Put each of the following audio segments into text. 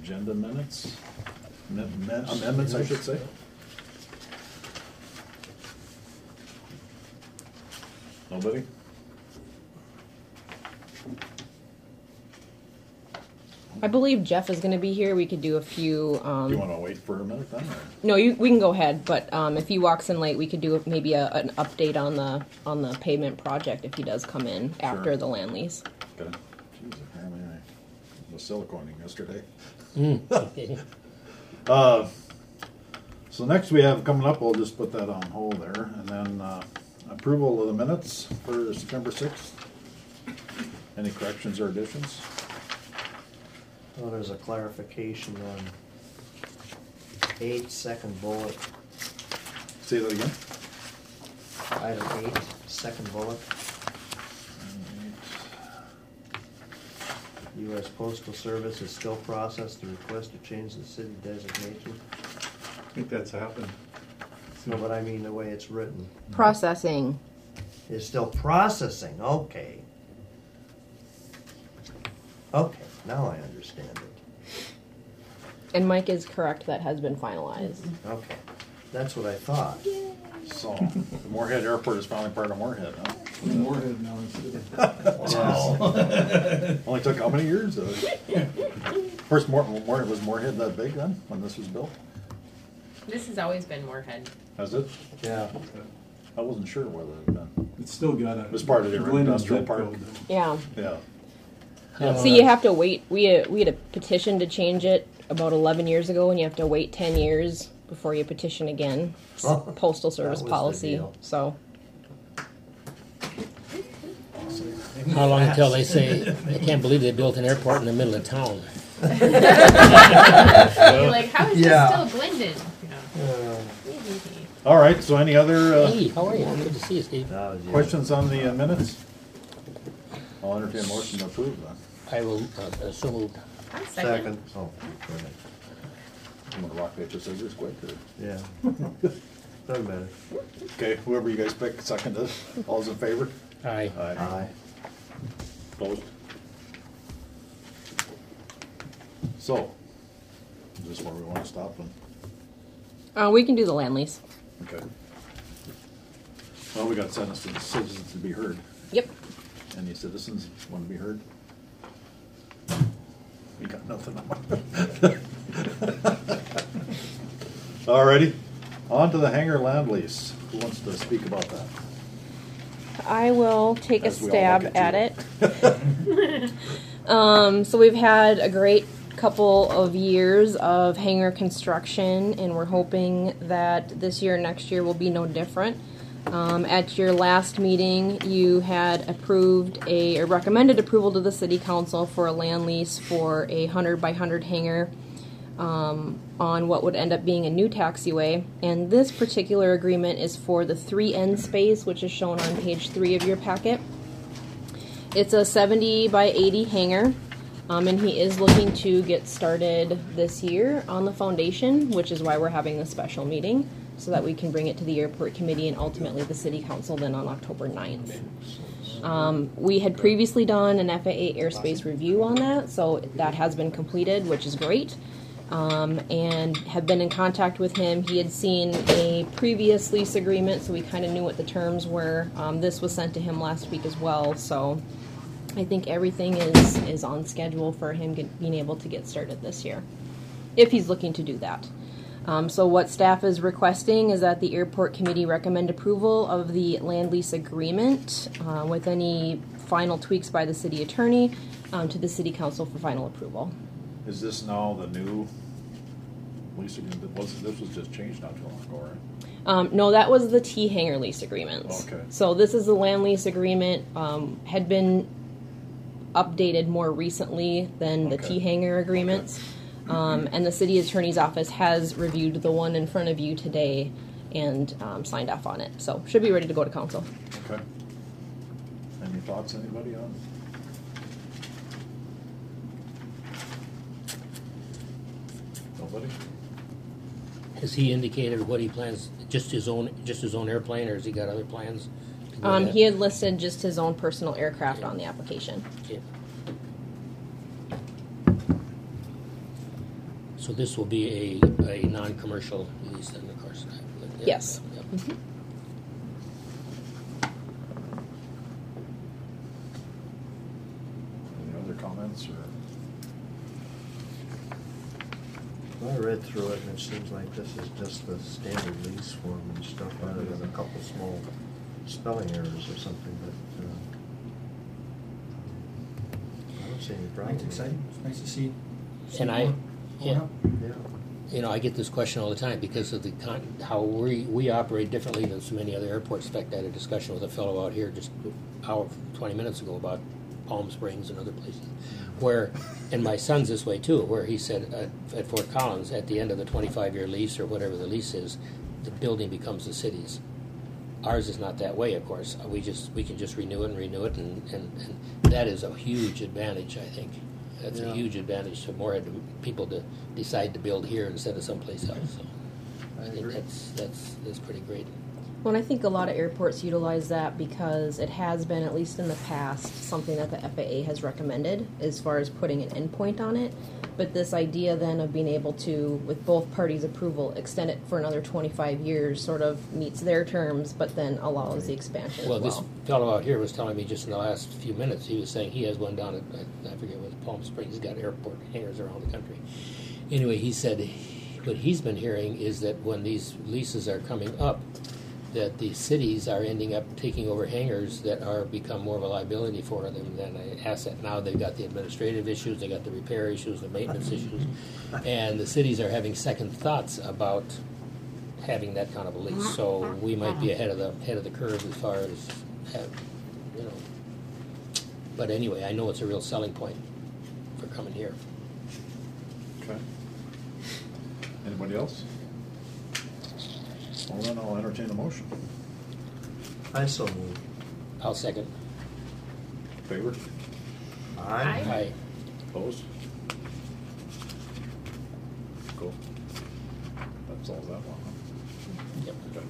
agenda minutes, amendments, I should say. Nobody? I believe Jeff is going to be here. We could do a few. Do you want to wait for a minute then? Or? No, we can go ahead. But if he walks in late, we could do maybe an update on the pavement project if he does come in after the land lease. Okay. Jeez, apparently I was siliconing yesterday. Okay. So next we have coming up, we'll just put that on hold there, and then approval of the minutes for September 6th. Any corrections or additions? Well, there's a clarification on 8, second bullet, Say that again. item 8, second bullet. U.S. Postal Service has still processed the request to change the city designation. I think that's happened. No, but I mean the way it's written. Processing. It's still processing, okay. Okay, now I understand it. And Mike is correct. That has been finalized. Okay, that's what I thought. So, the Moorhead Airport is finally part of Moorhead, huh? Moorhead now instead of. Only took how many years? First, was Moorhead that big then, when this was built? This has always been Moorhead. Has it? Yeah. I wasn't sure whether it had been. It's still got a. It was part of the Glendon industrial zip park. code. Yeah. Yeah. So you have to wait. We had a petition to change it about 11 years ago, and you have to wait 10 years before you petition again. It's Oh, Postal Service that was the policy. deal. So How long until they say, I can't believe they built an airport in the middle of town? You're like, how is Yeah. this still Glendon? All right, so any other Hey, how are you? Good to see you, Steve. That was you. questions on the minutes? I'll entertain a motion to approve then. I will, so moved. I'm Second. Oh, go ahead. I'm gonna rock, paper, scissors quick, or? Yeah. Doesn't matter. Okay, whoever you guys pick, second this. All's in favor? Aye. Aye. Opposed? So, is this where we want to stop then? we can do the land lease. Okay. Well, we got citizens to be heard. Yep. Any citizens want to be heard? We got nothing on. Alrighty, on to the hangar land lease. Who wants to speak about that? I will take As a we all stab look at at it. So we've had a great couple of years of hangar construction, and we're hoping that this year and next year will be no different. At your last meeting, you had approved or recommended approval to the city council for a land lease for a 100 by 100 hangar on what would end up being a new taxiway. And this particular agreement is for the 3N space, which is shown on page 3 of your packet. It's a 70 by 80 hangar. And he is looking to get started this year on the foundation, which is why we're having this special meeting, so that we can bring it to the airport committee and ultimately the city council then on October 9th. We had previously done an FAA airspace review on that, so that has been completed, which is great, and have been in contact with him. He had seen a previous lease agreement, so we kind of knew what the terms were. This was sent to him last week as well, so I think everything is on schedule for him being able to get started this year, if he's looking to do that. So what staff is requesting is that the airport committee recommend approval of the land lease agreement with any final tweaks by the city attorney to the city council for final approval. Is this now the new lease agreement? This was just changed not too long ago, right? No, that was the T hangar lease agreements. Okay. So this is the land lease agreement, had been updated more recently than the Okay. T hangar agreements. And the city attorney's office has reviewed the one in front of you today and signed off on it. So should be ready to go to council. Okay. Any thoughts, anybody on? Nobody? Has he indicated what he plans, just his own airplane, or has he got other plans? to go with He that? had listed just his own personal aircraft on the application. Okay. So this will be a non-commercial lease then, of course. Yeah. Yes. Yep. Any other comments or? I read through it and it seems like this is just the standard lease form and stuff, rather than a couple small spelling errors or something, but, I don't see any problem. It's exciting. It's nice to see. And I, going yeah, up. Yeah. you know, I get this question all the time because of the how we operate differently than so many other airports. In fact, I had a discussion with a fellow out here just an hour, 20 minutes ago about Palm Springs and other places. Where, and my son's this way too, where he said at Fort Collins, at the end of the 25-year lease or whatever the lease is, the building becomes the city's. Ours is not that way, of course. We can just renew it, and that is a huge advantage, I think. That's a huge advantage to more people to decide to build here instead of someplace else. So I think that's pretty great. Well, and I think a lot of airports utilize that because it has been, at least in the past, something that the FAA has recommended as far as putting an endpoint on it. But this idea then of being able to, with both parties' approval, extend it for another 25 years sort of meets their terms, but then allows the expansion Well, as well. this fellow out here was telling me just in the last few minutes, he was saying he has one down at, I forget what, Palm Springs. He's got airport hangars around the country. Anyway, he said what he's been hearing is that when these leases are coming up, that the cities are ending up taking over hangars that are become more of a liability for them than an asset. Now they've got the administrative issues, they got the repair issues, the maintenance issues, and the cities are having second thoughts about having that kind of a lease. So we might be ahead of the curve as far as you know. But anyway, I know it's a real selling point for coming here. Okay. Anybody else? Well, then I'll entertain a motion. I so move. I'll second. Favor? Aye. Aye. Opposed? Cool. That solves that one, huh? Yep. Okay.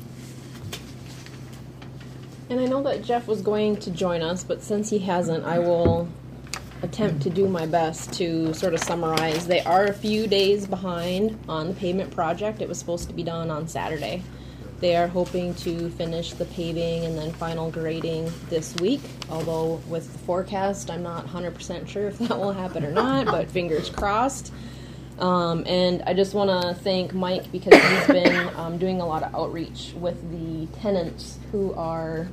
And I know that Jeff was going to join us, but since he hasn't, I will attempt to do my best to sort of summarize. They are a few days behind on the pavement project. It was supposed to be done on Saturday. They are hoping to finish the paving and then final grading this week, although with the forecast, I'm not 100% sure if that will happen or not, but fingers crossed. And I just want to thank Mike because he's been doing a lot of outreach with the tenants who are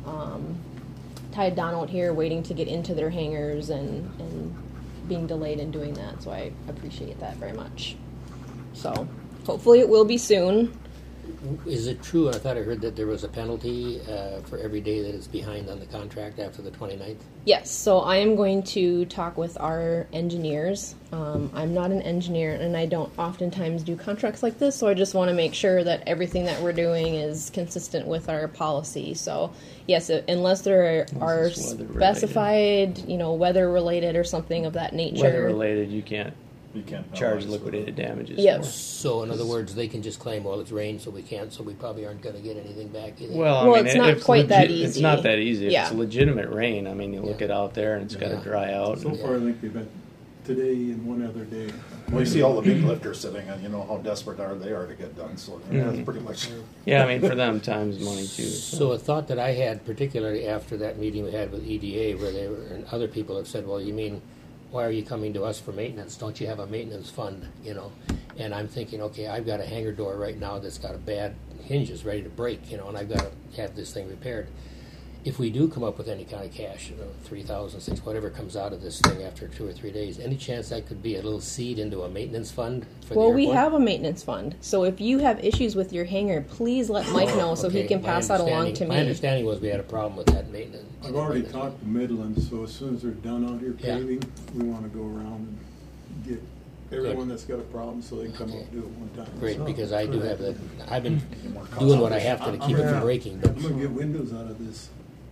tied down out here waiting to get into their hangars and being delayed in doing that. So I appreciate that very much. So hopefully it will be soon. Is it true, I thought I heard that there was a penalty for every day that it's behind on the contract after the 29th? Yes, so I am going to talk with our engineers. I'm not an engineer, and I don't oftentimes do contracts like this, so I just want to make sure that everything that we're doing is consistent with our policy. So, yes, unless there are it's weather-related. specified, weather-related or something of that nature. Weather related, you can't You can't charge penalize liquidated damages. Yep. for. So, in other words, they can just claim, well, it's rained, so we can't, so we probably aren't going to get anything back either. Well, Well, I mean, it's not if quite that It's easy. not that easy. If Yeah. it's legitimate rain, I mean, you look it out there and it's got to Yeah. dry out. So far, I think they've been today and one other day. Well, you see all the big lifters sitting, and you know how desperate they are to get done, so that's pretty much. Yeah, I mean, for them, time's money too. So a thought that I had, particularly after that meeting we had with EDA, where they were, and other people have said, well, you mean, why are you coming to us for maintenance? Don't you have a maintenance fund, And I'm thinking, okay, I've got a hangar door right now that's got a bad hinges ready to break, and I've got to have this thing repaired. If we do come up with any kind of cash, 3,000, 6,000, whatever comes out of this thing after 2 or 3 days, any chance that could be a little seed into a maintenance fund for the Well, airport? we have a maintenance fund, so if you have issues with your hangar, please let Mike know so he Okay, can my pass that along to understanding- My me. understanding was we had a problem with that maintenance. I've already talked to Midland, so as soon as they're done out here Yeah. paving, we want to go around and get everyone that's got a problem so they can come up and do it one time. Great, So, because I do good have idea. that. I've been doing what I have to keep it from breaking, but I'm gonna get windows out of this.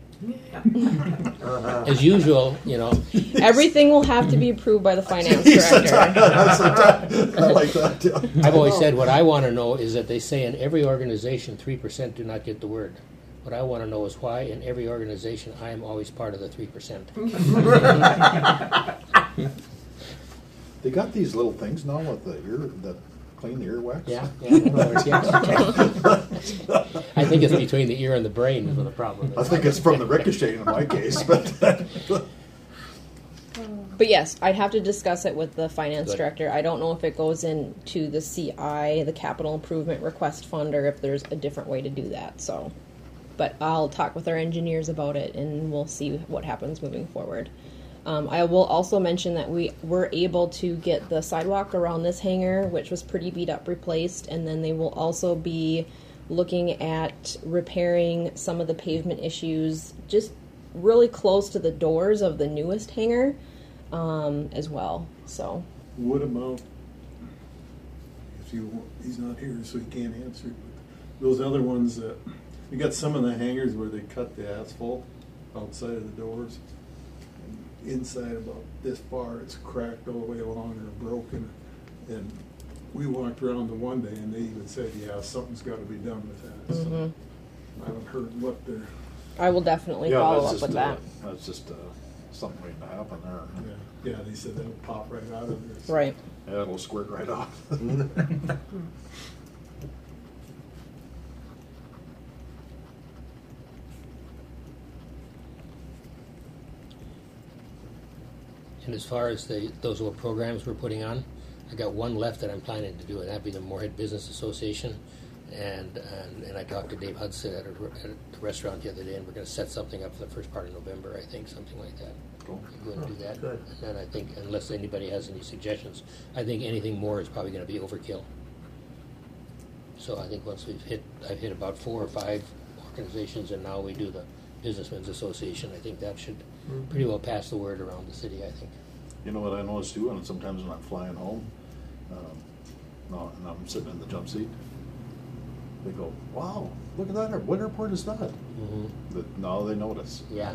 as usual, Everything will have to be approved by the finance director. I like that too. I've always said what I want to know is that they say in every organization 3% do not get the word. What I want to know is why in every organization I am always part of the 3%. They got these little things now with the ear, that clean the earwax. Yeah, I think it's between the ear and the brain is what the problem is. I think it's from the ricochet in my case, but But yes, I'd have to discuss it with the finance Good. director. I don't know if it goes into the CI, the capital improvement request fund, or if there's a different way to do that. So, but I'll talk with our engineers about it, and we'll see what happens moving forward. I will also mention that we were able to get the sidewalk around this hangar, which was pretty beat up, replaced, and then they will also be looking at repairing some of the pavement issues just really close to the doors of the newest hangar as well. So What about, if he's not here, so he can't answer, but those other ones that, we got some of the hangars where they cut the asphalt outside of the doors. And inside about this far, it's cracked all the way along or broken. And we walked around the one day and they even said, yeah, something's got to be done with that. So I haven't heard what they're, I will definitely yeah, follow that's up just with that. that's just something waiting to happen there. yeah, they said that'll pop right out of there. So Right. Yeah, it'll squirt right off. And as far as those little programs we're putting on, I got one left that I'm planning to do, and that'd be the Moorhead Business Association. And I talked to Dave Hudson at a restaurant the other day, and we're going to set something up for the first part of November, I think, something like that. Cool. We're going to do that. Good. And then I think, unless anybody has any suggestions, I think anything more is probably going to be overkill. So I think once I've hit about 4 or 5 organizations, and now we do the Businessmen's Association. I think that should pretty well pass the word around the city, I think. You know what I noticed too, and sometimes when I'm flying home, and I'm sitting in the jump seat, they go, "Wow, look at that! What airport is that?" Mm-hmm. But now they notice. Yeah.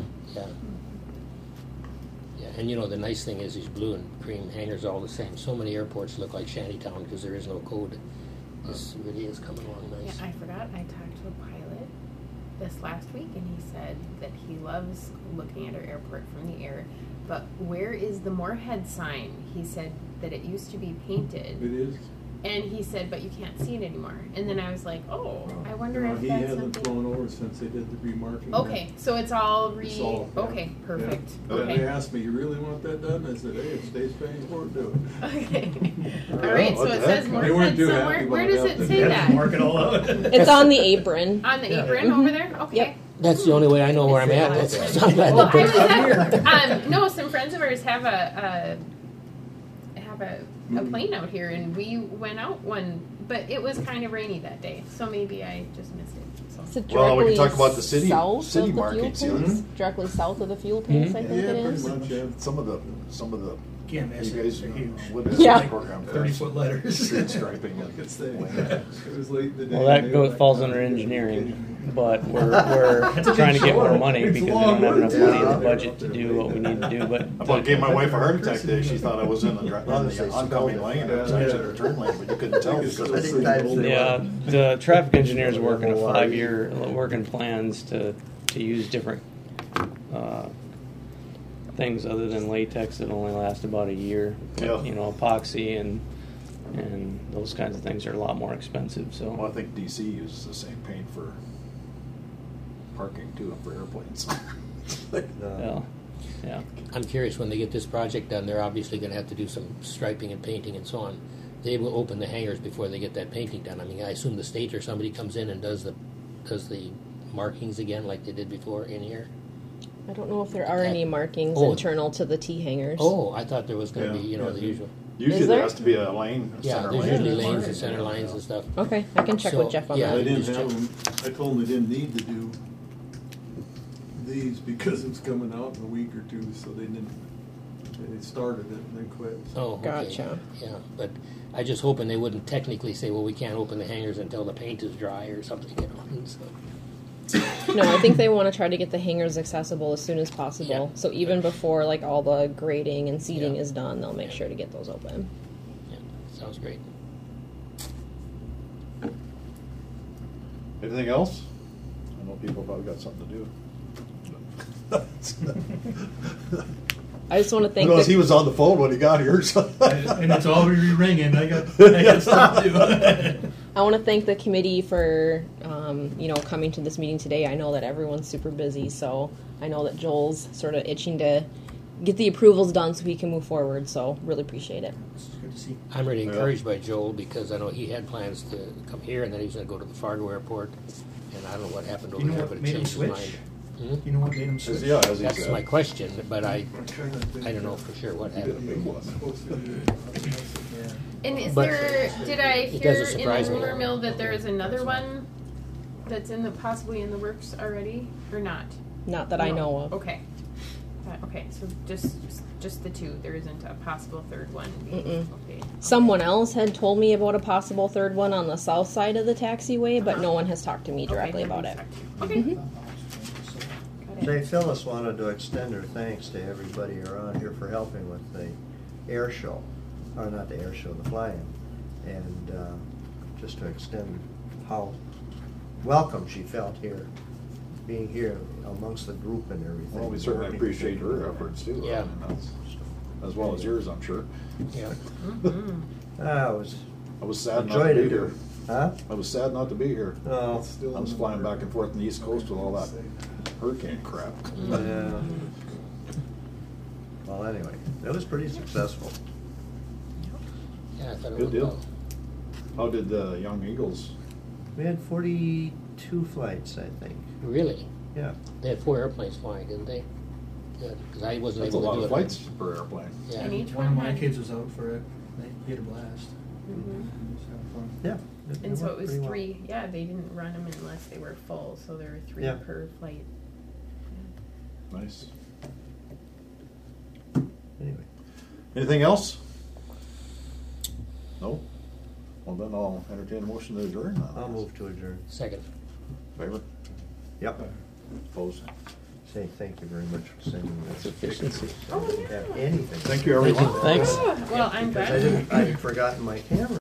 And you know, the nice thing is these blue and cream hangars are all the same. So many airports look like Shantytown because there is no code. This really is coming along nice. Yeah, I forgot. I talked to a pilot this last week, and he said that he loves looking at our airport from the air. But where is the Moorhead sign? He said that it used to be painted, It is. and he said, but you can't see it anymore. And then I was like, oh, I wonder if He that's hasn't something. flown over since they did the remarking. Okay, so it's all It's all- yeah. Okay, perfect. Yeah. Okay. They asked me, you really want that done? I said, hey, if state's paying for it, do it. Okay. All Yeah, right, so what it the says heck? They weren't Moorhead too somewhere. happy Where about does it that. say They that? Mark it all out. It's on the apron. On the apron over there? Okay. Yep. That's the only way I know where I'm at. That's, I'm glad Well, they I put was at, no, some friends of ours have a plane out here, and we went out one, but it was kind of rainy that day, so maybe I just missed it. So. Is it Well, we can directly talk about the city south of city the fuel markets. tanks? Directly south of the fuel tanks, I think Yeah, it pretty is. much, yeah. Some of the Can't miss you it. guys They're huge. what is Yeah. the program? 30-foot letters. Street striping. Like I say, and it was late in the day. Well, that and they were goes like, falls "Oh, under yeah, engineering, but we're That's a trying to big get more chore. money It's because we long don't have enough work. money in Yeah. the budget to do what we need to do. But I about gave my wife a heart attack today. She thought I was in the oncoming lane. It was actually the turn lane, but you couldn't tell because I it's think that's yeah, the traffic engineers are working a 5-year working plans to use different things other than latex that only last about a year. Yeah. You know, epoxy and those kinds of things are a lot more expensive. Well, I So think DC uses the same paint for parking too, for airplanes. yeah. I'm curious, when they get this project done, they're obviously going to have to do some striping and painting and so on. They will open the hangars before they get that painting done. I mean, I assume the state or somebody comes in and does the markings again like they did before in here. I don't know if there are Okay. any markings Oh. internal to the T hangars. Oh, I thought there was going to Yeah. be, the usual. Usually Is there there? has to be a lane, a Yeah, center there's lane. usually Yeah. lanes and center lines and stuff. Okay, I can check So, with Jeff on yeah. They that. didn't Just have check. them, I told them they didn't need to do these because it's coming out in a week or two, so they started it and then quit. Oh, okay. Gotcha. Yeah, but I just hoping they wouldn't technically say, well, we can't open the hangars until the paint is dry or something, So. No, I think they want to try to get the hangars accessible as soon as possible. Yeah. So even before like all the grading and seating Yeah. is done, they'll make sure to get those open. Yeah, sounds great. Anything else? I know people probably got something to do. I just want to thank Because he the, was on the phone when he got here, so. And it's already ringing. I got stuff to do. I want to thank the committee for coming to this meeting today. I know that everyone's super busy, so I know that Joel's sort of itching to get the approvals done so we can move forward. So really appreciate it. It's good to see. I'm really encouraged by Joel because I know he had plans to come here and then he was going to go to the Fargo airport. And I don't know what happened over You know there, what but it made him changed his switch? mind. You know what made him switch? Yeah, as he That's said. my question, but I don't know for sure what He did a happened. big one. And is But did I it hear doesn't in surprise the me. rumor mill that there is another one that's possibly in the works already, or not? Not that I No. know of. Okay. Okay, so just the two. There isn't a possible third one. Mm-mm. Okay. Someone else had told me about a possible third one on the south side of the taxiway, but no one has talked to me directly about it. Okay. Got it. Say, Phyllis wanted to extend her thanks to everybody around here for helping with the air show, or not the air show, the fly-in, and just to extend how welcome she felt here, being here amongst the group and everything. Well, we certainly appreciate her efforts too. Yeah. I mean, that's- as well as yours, I'm sure. Yeah. I was I was sad not to enjoyed be it. here. Huh? I was sad not to be here. No. I was flying back and forth on the East Coast with all that hurricane crap. Yeah. Well, anyway, it was pretty successful. Yeah, I thought it Good went deal. well. How did the Young Eagles? We had 42 flights, I think. Really? Yeah. They had 4 airplanes flying, didn't they? Good, because I wasn't That's a able lot to do of it. flights per airplane. Yeah. And each One of my had- kids was out for it. They had a blast. Mhm. Just having fun. Yeah. And so went it was pretty well. 3. Yeah, they didn't run them unless they were full, so there were 3 Yeah. per flight. Nice. Anyway. Anything else? No? Well, then I'll entertain a motion to adjourn. then. I'll move to adjourn. Second. Favor? Yep. Opposed? Say thank you very much for sending That's this. efficiency. I didn't have anything. Thank you, everyone. Thanks. Well, I'm Because glad. I'd forgotten my camera.